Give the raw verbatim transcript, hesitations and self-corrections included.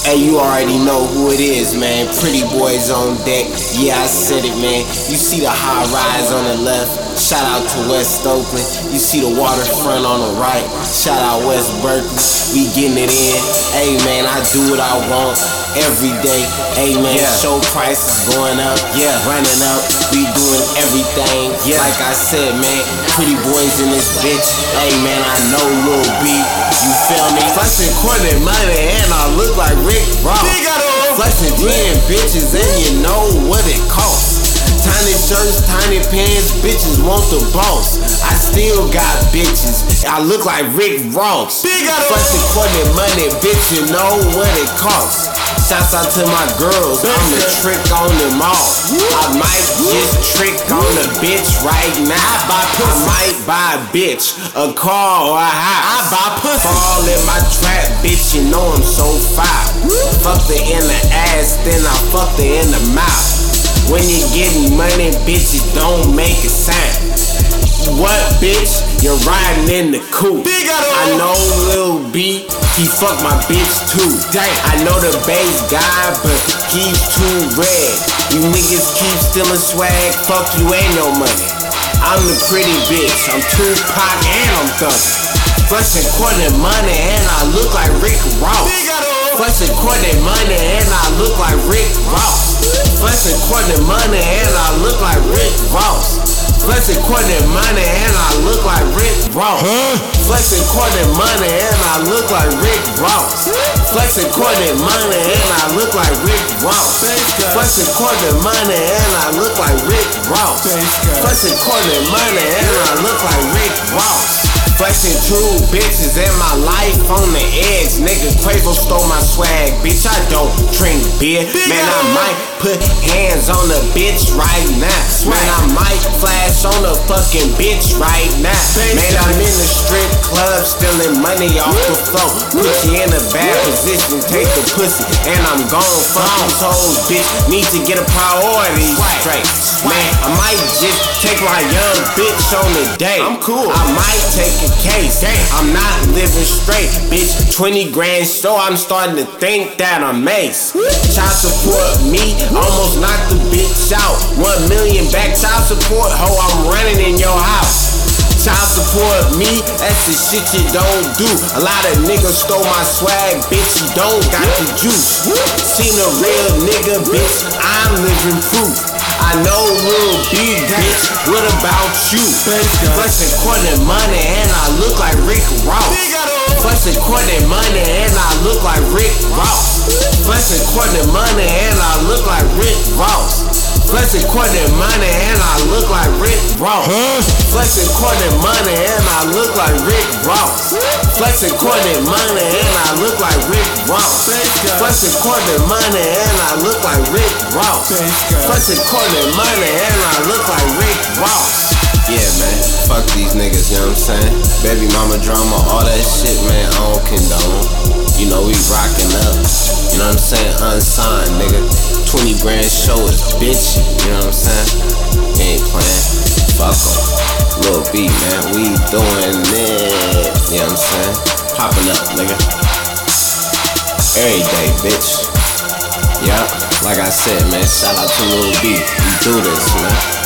Hey, you already know who it is, man. Pretty boys on deck. Yeah, I said it, man. You see the high rise on the left. Shout out to West Oakland. You see the waterfront on the right. Shout out West Berkeley. We getting it in. Hey, man, I do what I want every day. Hey, man, yeah. Show prices going up. Yeah, running up. We doing everything. Yeah, like I said, man. Pretty boys in this bitch. Hey, man, I know Lil B. You feel me? Flexing quarter money and I look like Rick Ross. Flexing ten bitches and you know what it costs. Tiny shirts, tiny pants, bitches want the boss. I still got bitches, I look like Rick Ross. Flexing quarter money, bitch, you know what it costs. Shouts out to my girls, I'm a trick on them all. I might just trick on a bitch right now. I might buy a bitch, a car or a house. I buy pussy. Fall in my trap, bitch, you know I'm so foul. Fucked her in the ass, then I fucked her in the mouth. When you getting money, bitches don't make a sound. What, bitch? You're riding in the coupe. I know Lil B, he fuck my bitch too. I know the bass guy, but he's too red. You niggas keep stealing swag, fuck you, ain't no money. I'm the pretty bitch, I'm Tupac and I'm thuggin'. Flexing quarter money and I look like Rick Ross. Flexing quarter money and I look like Rick Ross. Flexing quarter money and I look like Rick Ross. Flexing quarter money and I look like Rick Ross. Flexing quarter money and I look like Rick Ross. Flexing quarter money and I look like Rick Ross. Flexing quarter money and I look like Rick Ross. Flexing quarter money and I look like Rick Ross. Flexing two bitches and my life on the edge. Nigga, Quavo stole my swag, bitch, I don't drink beer. Man, I might put hands on a bitch right now. Man, I might flash on a fucking bitch right now. Man, I'm in the strip club stealing money off the floor. Put you in a bad position, take the pussy, and I'm gone. Fuck these hoes, bitch, need to get a priority straight. Man, I might just take my young bitch on the date. I'm cool. I might take a case. I'm not living straight, bitch. twenty grand store, I'm starting to think that I'm Mace. Child support me, almost knocked the bitch out. One million back child support, ho, I'm running in your house. Child support me, that's the shit you don't do. A lot of niggas stole my swag, bitch, you don't got the juice. Seen a real nigga, bitch, I'm living proof. I know Lil B, bitch, what about you? Flexing quarter money and I look like Rick Ross. Flexing quarter money and I look like Rick Ross. Flexing quarter money and I look like Rick Ross. Flexing quarter money and I look like Rick Ross. Flexing quarter money and I look like Rick Ross. Flexing quarter money and I look like Rick Ross. Flexing quarter money and I look like Rick Ross. Flexing quarter money and I look like Rick Ross. Yeah, man, fuck these niggas, you know what I'm saying? Baby mama drama, all that shit, man, I don't condone. You know we rockin' up, you know what I'm saying? Unsigned, nigga. twenty grand show is bitch, you know what I'm saying? You ain't playin', fuck em. Lil B, man, we doing it, you know what I'm saying? Poppin' up, nigga. Every day, bitch. Yup, like I said, man, shout out to Lil B. We do this, man.